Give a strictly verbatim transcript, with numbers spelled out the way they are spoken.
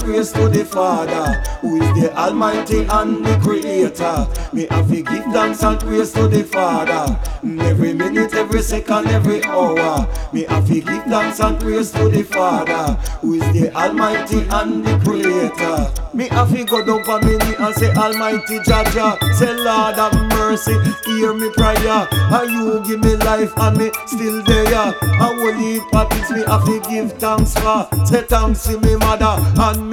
praise to the Father, who is the Almighty and the Creator. Me have to give thanks and praise to the Father. Every minute, every second, every hour. Me have to give thanks and praise to the Father, who is the Almighty and the Creator. Me have to go down for me knee and say, Almighty Jaja, say Lord have mercy, hear me prayer. And you give me life and me still there. And only heap of things me have to give thanks for. Say thanks to me mother and me